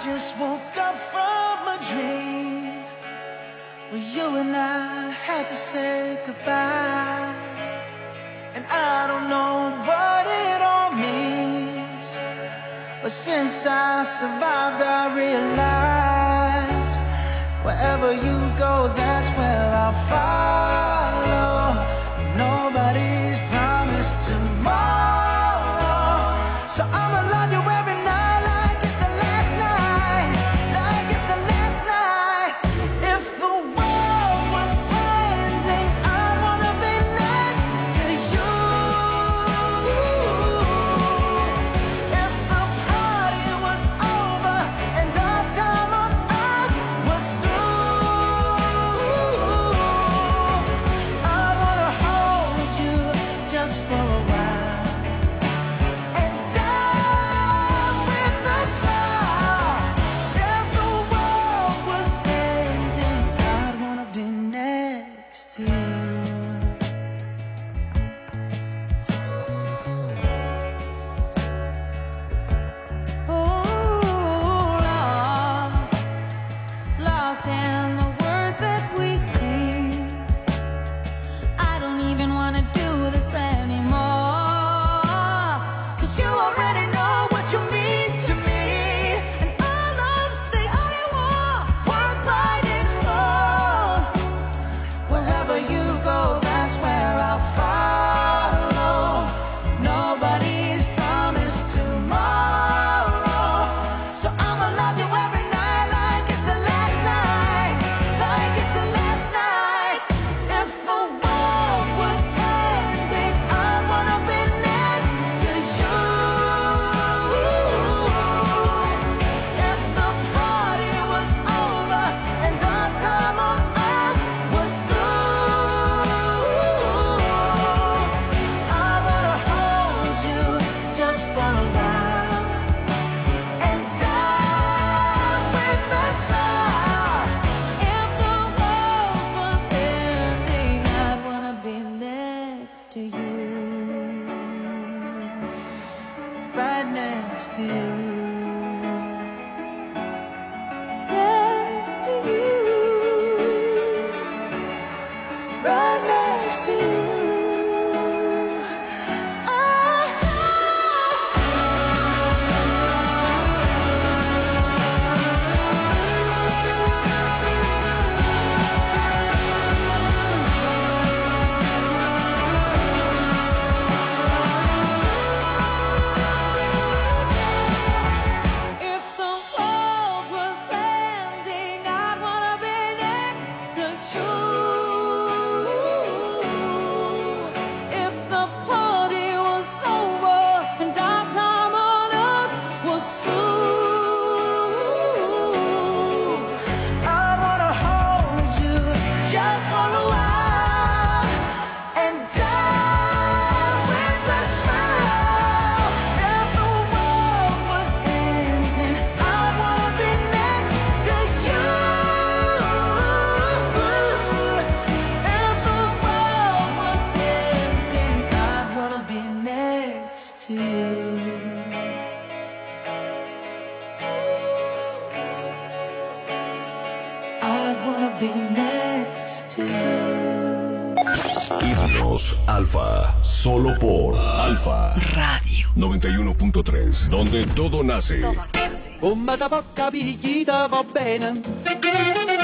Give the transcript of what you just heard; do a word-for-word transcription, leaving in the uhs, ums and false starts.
just woke up from a dream where you and I had to say goodbye. And I don't know what it all means, but since I survived I realized wherever you go, that's where I'll follow. Nobody's promised tomorrow, so I'ma love you every night like it's the last night, like it's the last night. If the world was ending, I wanna be next to you. If the party was over and our time on earth was through, I wanna hold you just for a while and die with a smile. If the world was ending, I'd wanna be next to you. Oh, lost, lost in the words that we sing. I don't even wanna do this anymore, 'cause you already know what you mean to me, and all of the only war worth fighting for. Wherever you go, that's where I'll follow. Nobody's promised tomorrow, so I'ma love you every night like it's the last night, like it's the last night. If the world was ending, I wanna be next to you. If the party was over and our time on earth was through, I wanna hold you just for a while and die with a smile. If the world was ending, I'd wanna be next to you, right next to you, next to you, right next to you. If the world was ending, I'd wanna be next to you. If the party was over and our time on earth was through, I wanna hold you just for a while and die with a smile. If the world was ending, I wanna be next to you. If the world was ending, I'd wanna be next to you. I'd wanna be next to you. Himnos Alfa, solo por Alfa Radio. noventa y uno punto tres, donde todo nace. Con bata poca picchita va bene.